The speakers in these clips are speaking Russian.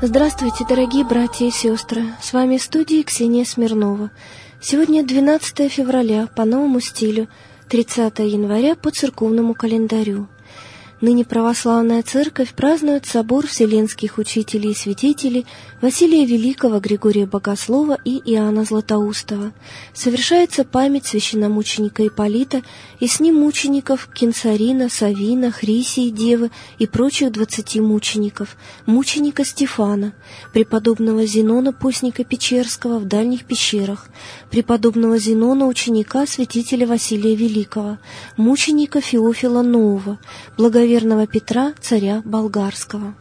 Здравствуйте, дорогие братья и сестры! С вами в студии Ксения Смирнова. Сегодня 12 февраля по новому стилю, 30 января по церковному календарю. Ныне православная церковь празднует собор вселенских учителей и святителей Василия Великого, Григория Богослова и Иоанна Златоустова. Совершается память священномученика Ипполита и с ним мучеников Кинцарина, Савина, Хрисии, Девы и прочих 20 мучеников, мученика Стефана, преподобного Зенона, постника Печерского в дальних пещерах, преподобного Зенона, ученика святителя Василия Великого, мученика Феофила Нового, благоверного Петра, царя болгарского.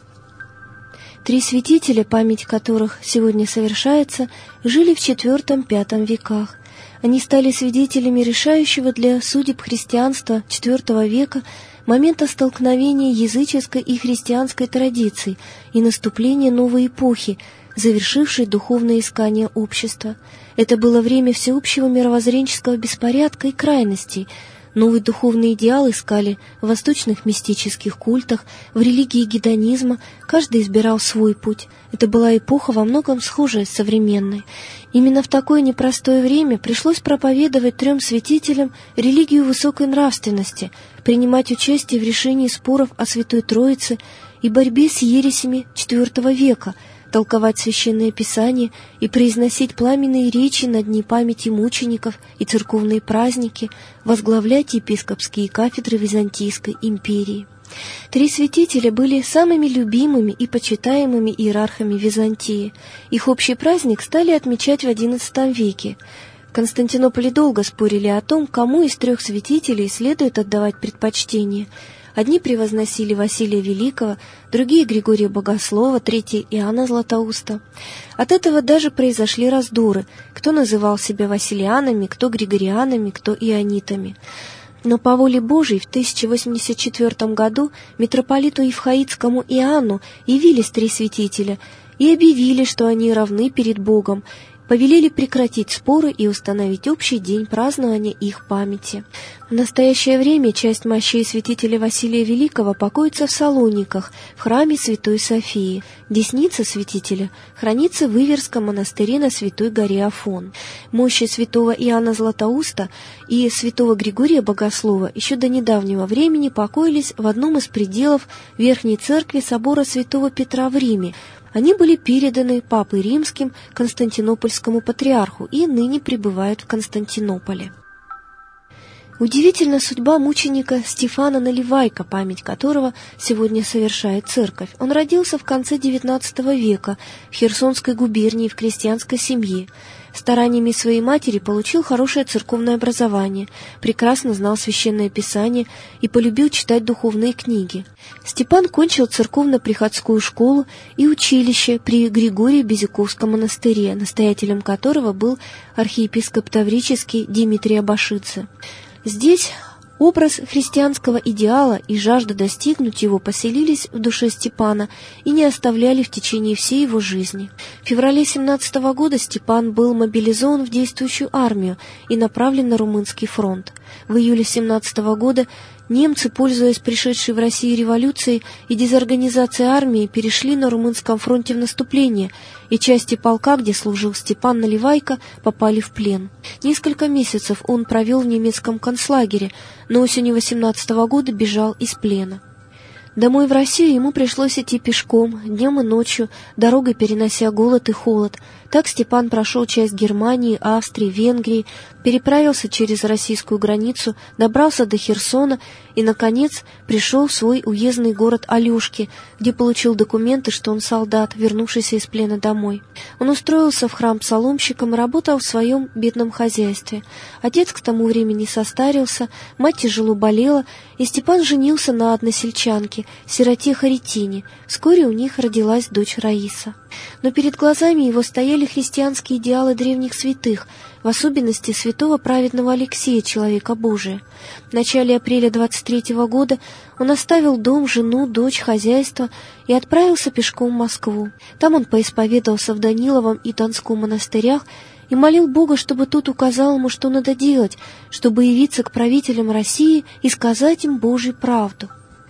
3 святителя, память которых сегодня совершается, жили в IV-V веках. Они стали свидетелями решающего для судеб христианства IV века момента столкновения языческой и христианской традиций и наступления новой эпохи, завершившей духовное искание общества. Это было время всеобщего мировоззренческого беспорядка и крайностей. Новый духовный идеал искали в восточных мистических культах, в религии гедонизма, каждый избирал свой путь. Это была эпоха во многом схожая с современной. Именно в такое непростое время пришлось проповедовать 3 святителям религию высокой нравственности, принимать участие в решении споров о Святой Троице и борьбе с ересями IV века, толковать Священное Писание и произносить пламенные речи на дни памяти мучеников и церковные праздники, возглавлять епископские кафедры Византийской империи. 3 святителя были самыми любимыми и почитаемыми иерархами Византии. Их общий праздник стали отмечать в XI веке. В Константинополе долго спорили о том, кому из 3 святителей следует отдавать предпочтение. Одни превозносили Василия Великого, другие — Григория Богослова, третий — Иоанна Златоуста. От этого даже произошли раздоры, кто называл себя василианами, кто григорианами, кто ионитами. Но по воле Божией в 1084 году митрополиту Евхаидскому Иоанну явились 3 святителя и объявили, что они равны перед Богом, повелели прекратить споры и установить общий день празднования их памяти. В настоящее время часть мощей святителя Василия Великого покоится в Салониках, в храме Святой Софии. Десница святителя хранится в Иверском монастыре на Святой горе Афон. Мощи святого Иоанна Златоуста и святого Григория Богослова еще до недавнего времени покоились в одном из пределов Верхней Церкви собора Святого Петра в Риме. Они были переданы Папой Римским Константинопольскому патриарху и ныне пребывают в Константинополе. Удивительна судьба мученика Стефана Наливайка, память которого сегодня совершает церковь. Он родился в конце XIX века в Херсонской губернии в крестьянской семье. Стараниями своей матери получил хорошее церковное образование, прекрасно знал Священное Писание и полюбил читать духовные книги. Степан кончил церковно-приходскую школу и училище при Григории Безюковском монастыре, настоятелем которого был архиепископ Таврический Дмитрий Абашидзе. Здесь образ христианского идеала и жажда достигнуть его поселились в душе Степана и не оставляли в течение всей его жизни. В феврале 17 года Степан был мобилизован в действующую армию и направлен на Румынский фронт. В июле 17 года немцы, пользуясь пришедшей в Россию революцией и дезорганизацией армии, перешли на Румынском фронте в наступление, и части полка, где служил Степан Наливайко, попали в плен. Несколько месяцев он провел в немецком концлагере, но осенью 18 года бежал из плена. Домой в Россию ему пришлось идти пешком, днем и ночью, дорогой перенося голод и холод. Так Степан прошел часть Германии, Австрии, Венгрии, переправился через российскую границу, добрался до Херсона и, наконец, пришел в свой уездный город Алешки, где получил документы, что он солдат, вернувшийся из плена домой. Он устроился в храм псаломщиком и работал в своем бедном хозяйстве. Отец к тому времени состарился, мать тяжело болела, и Степан женился на односельчанке, сироте Харитине. Вскоре у них родилась дочь Раиса. Но перед глазами его стояли христианские идеалы древних святых, в особенности святого праведного Алексея, человека Божия. В начале апреля 23 года он оставил дом, жену, дочь, хозяйство и отправился пешком в Москву. Там он поисповедовался в Даниловом и Донском монастырях и молил Бога, чтобы тот указал ему, что надо делать, чтобы явиться к правителям России и сказать им Божью правду.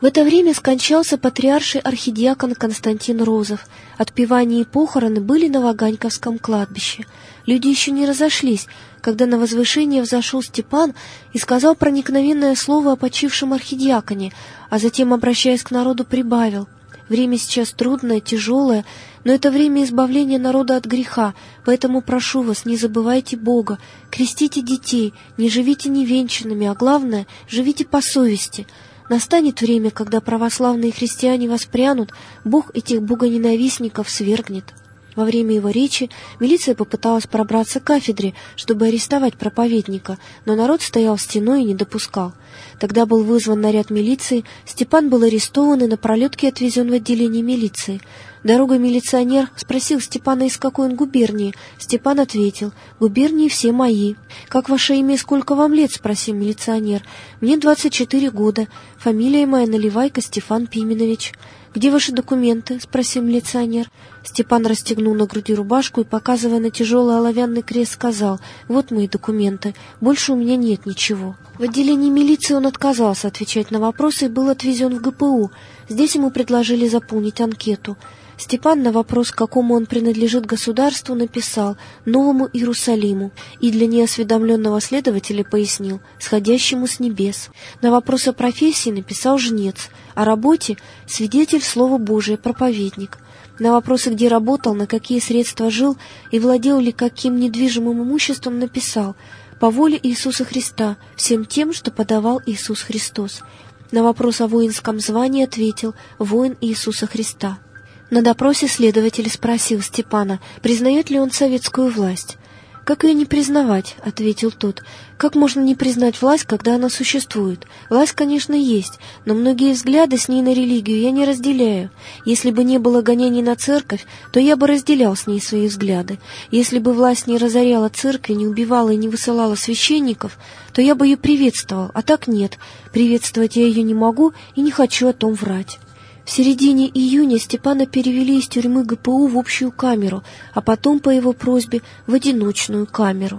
В это время скончался патриарший архидиакон Константин Розов. Отпевание и похороны были на Ваганьковском кладбище. Люди еще не разошлись, когда на возвышение взошел Степан и сказал проникновенное слово о почившем архидиаконе, а затем, обращаясь к народу, прибавил: «Время сейчас трудное, тяжелое, но это время избавления народа от греха, поэтому прошу вас, не забывайте Бога, крестите детей, не живите невенчанными, а главное, живите по совести. Настанет время, когда православные христиане воспрянут, Бог этих богоненавистников свергнет». Во время его речи милиция попыталась пробраться к кафедре, чтобы арестовать проповедника, но народ стоял стеной и не допускал. Тогда был вызван наряд милиции, Степан был арестован и на пролетке отвезен в отделение милиции. Дорогой милиционер спросил Степана, из какой он губернии. Степан ответил: «Губернии все мои». «Как ваше имя и сколько вам лет?» — спросил милиционер. «Мне 24 года. Фамилия моя Наливайко Стефан Пименович». «Где ваши документы?» — спросил милиционер. Степан расстегнул на груди рубашку и, показывая на тяжелый оловянный крест, сказал: «Вот мои документы. Больше у меня нет ничего». В отделении милиции он отказался отвечать на вопросы и был отвезен в ГПУ. Здесь ему предложили заполнить анкету. Степан на вопрос, к какому он принадлежит государству, написал: «Новому Иерусалиму», и для неосведомленного следователя пояснил: «Сходящему с небес». На вопрос о профессии написал: «Жнец», о работе — «Свидетель Слова Божия, проповедник». На вопросы, где работал, на какие средства жил и владел ли каким недвижимым имуществом, написал: «По воле Иисуса Христа, всем тем, что подавал Иисус Христос». На вопрос о воинском звании ответил: «Воин Иисуса Христа». На допросе следователь спросил Степана, признает ли он советскую власть. «Как ее не признавать?» — ответил тот. «Как можно не признать власть, когда она существует? Власть, конечно, есть, но многие взгляды с ней на религию я не разделяю. Если бы не было гонений на церковь, то я бы разделял с ней свои взгляды. Если бы власть не разоряла церкви, не убивала и не высылала священников, то я бы ее приветствовал, а так нет. Приветствовать я ее не могу и не хочу о том врать». В середине июня Степана перевели из тюрьмы ГПУ в общую камеру, а потом, по его просьбе, в одиночную камеру.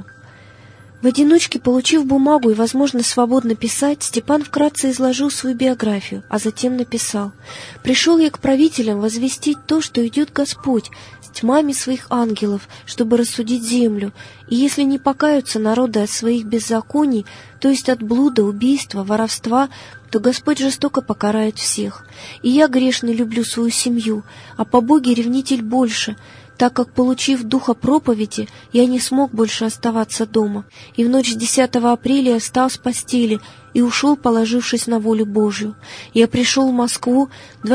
В одиночке, получив бумагу и возможность свободно писать, Степан вкратце изложил свою биографию, а затем написал: «Пришел я к правителям возвестить то, что идет Господь с тьмами своих ангелов, чтобы рассудить землю, и если не покаются народы от своих беззаконий, то есть от блуда, убийства, воровства, то Господь жестоко покарает всех. И я, грешный, люблю свою семью, а по Боге ревнитель больше, так как, получив духа проповеди, я не смог больше оставаться дома. И в ночь 10 апреля я встал с постели и ушел, положившись на волю Божию. Я пришел в Москву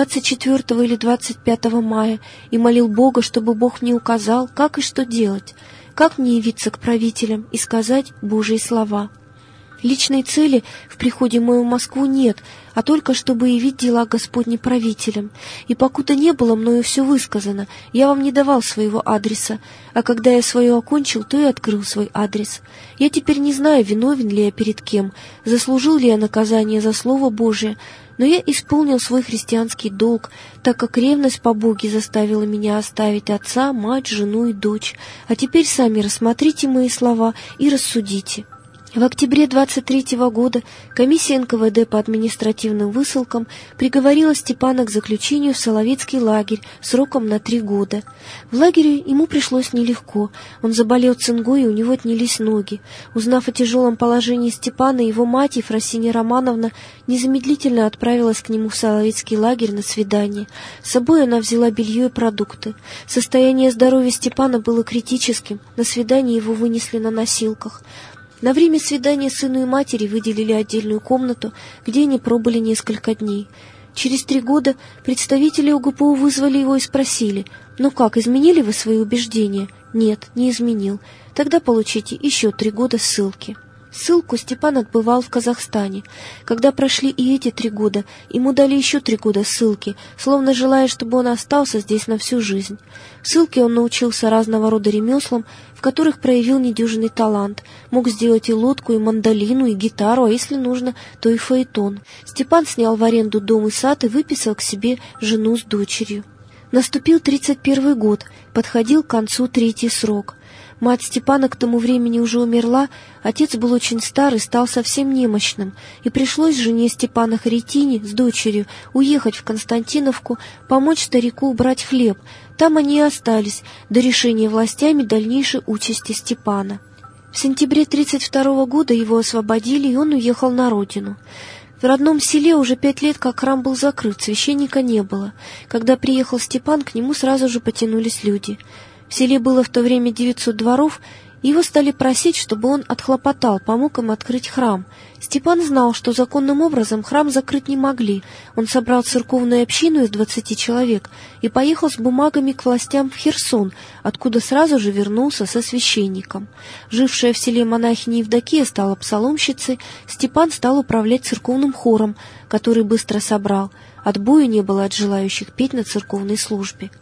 24 или 25 мая и молил Бога, чтобы Бог мне указал, как и что делать, как мне явиться к правителям и сказать Божьи слова. Личной цели в приходе моему в Москву нет, а только чтобы явить дела Господни правителям. И покуда не было мною все высказано, я вам не давал своего адреса, а когда я свое окончил, то и открыл свой адрес. Я теперь не знаю, виновен ли я перед кем, заслужил ли я наказание за Слово Божие, но я исполнил свой христианский долг, так как ревность по Боге заставила меня оставить отца, мать, жену и дочь. А теперь сами рассмотрите мои слова и рассудите». В октябре 23-го года комиссия НКВД по административным высылкам приговорила Степана к заключению в Соловецкий лагерь сроком на 3 года. В лагере ему пришлось нелегко. Он заболел цингой, и у него отнялись ноги. Узнав о тяжелом положении Степана, его мать, Ефросинья Романовна, незамедлительно отправилась к нему в Соловецкий лагерь на свидание. С собой она взяла белье и продукты. Состояние здоровья Степана было критическим. На свидание его вынесли на носилках. На время свидания сыну и матери выделили отдельную комнату, где они пробыли несколько дней. Через 3 года представители УГПУ вызвали его и спросили: «Ну как, изменили вы свои убеждения?» «Нет, не изменил. Тогда получите еще 3 года ссылки». Ссылку Степан отбывал в Казахстане. Когда прошли и эти 3 года, ему дали еще 3 года ссылки, словно желая, чтобы он остался здесь на всю жизнь. В ссылке он научился разного рода ремеслам, в которых проявил недюжинный талант. Мог сделать и лодку, и мандолину, и гитару, а если нужно, то и фаэтон. Степан снял в аренду дом и сад и выписал к себе жену с дочерью. Наступил 31 год, подходил к концу 3-й срок. Мать Степана к тому времени уже умерла, отец был очень стар и стал совсем немощным, и пришлось жене Степана Харитине с дочерью уехать в Константиновку, помочь старику убрать хлеб. Там они и остались до решения властями дальнейшей участи Степана. В сентябре 1932 года его освободили, и он уехал на родину. В родном селе уже 5 лет как храм был закрыт, священника не было. Когда приехал Степан, к нему сразу же потянулись люди. В селе было в то время 900 дворов, и его стали просить, чтобы он отхлопотал, помог им открыть храм. Степан знал, что законным образом храм закрыть не могли. Он собрал церковную общину из 20 человек и поехал с бумагами к властям в Херсон, откуда сразу же вернулся со священником. Жившая в селе монахиня Евдокия стала псаломщицей, Степан стал управлять церковным хором, который быстро собрал. Отбоя не было от желающих петь на церковной службе.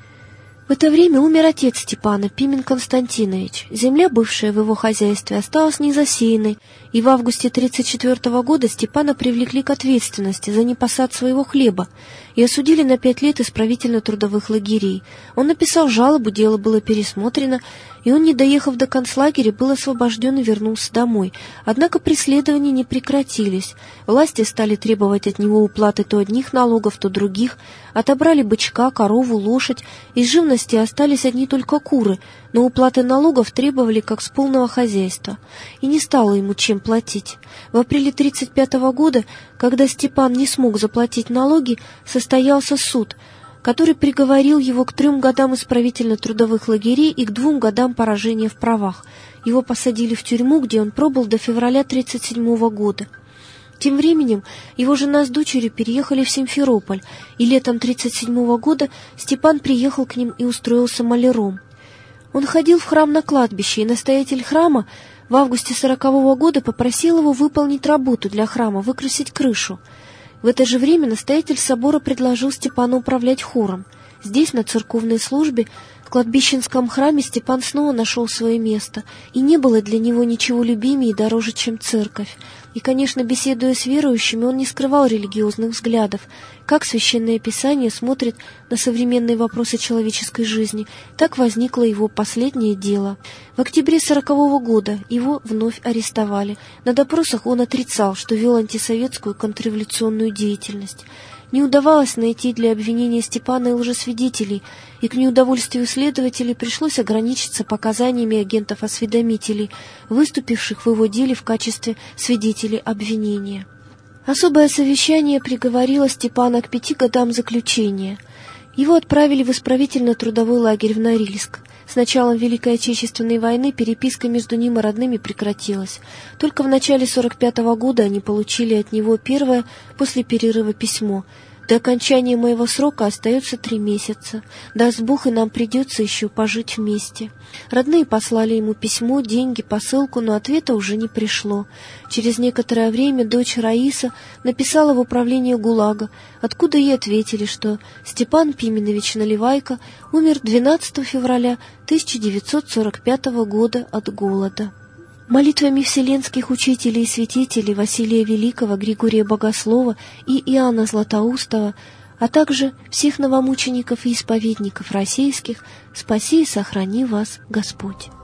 В это время умер отец Степана, Пимен Константинович. Земля, бывшая в его хозяйстве, осталась незасеянной, и в августе 1934 года Степана привлекли к ответственности за непосад своего хлеба и осудили на 5 лет исправительно-трудовых лагерей. Он написал жалобу, дело было пересмотрено, и он, не доехав до концлагеря, был освобожден и вернулся домой. Однако преследования не прекратились. Власти стали требовать от него уплаты то одних налогов, то других. Отобрали бычка, корову, лошадь. Из живности остались одни только куры, но уплаты налогов требовали как с полного хозяйства. И не стало ему чем платить. В апреле 1935 года, когда Степан не смог заплатить налоги, состоялся суд, который приговорил его к 3 годам исправительно-трудовых лагерей и к 2 годам поражения в правах. Его посадили в тюрьму, где он пробыл до февраля 1937 года. Тем временем его жена с дочерью переехали в Симферополь, и летом 1937 года Степан приехал к ним и устроился маляром. Он ходил в храм на кладбище, и настоятель храма в августе 1940 года попросил его выполнить работу для храма, выкрасить крышу. В это же время настоятель собора предложил Степану управлять хором. Здесь, на церковной службе, в кладбищенском храме, Степан снова нашел свое место, и не было для него ничего любимее и дороже, чем церковь. И, конечно, беседуя с верующими, он не скрывал религиозных взглядов. Как Священное Писание смотрит на современные вопросы человеческой жизни, так возникло его последнее дело. В октябре 1940 года его вновь арестовали. На допросах он отрицал, что вел антисоветскую контрреволюционную деятельность. Не удавалось найти для обвинения Степана и лжесвидетелей, и к неудовольствию следователей пришлось ограничиться показаниями агентов-осведомителей, выступивших в его деле в качестве свидетелей обвинения. Особое совещание приговорило Степана к 5 годам заключения. Его отправили в исправительно-трудовой лагерь в Норильск. С началом Великой Отечественной войны переписка между ним и родными прекратилась. Только в начале 1945 года они получили от него первое после перерыва письмо: «До окончания моего срока остается 3 месяца. Даст Бог, и нам придется еще пожить вместе». Родные послали ему письмо, деньги, посылку, но ответа уже не пришло. Через некоторое время дочь Раиса написала в управление ГУЛАГа, откуда ей ответили, что Степан Пименович Наливайко умер 12 февраля 1945 года от голода. Молитвами вселенских учителей и святителей Василия Великого, Григория Богослова и Иоанна Златоустова, а также всех новомучеников и исповедников российских, спаси и сохрани вас Господь.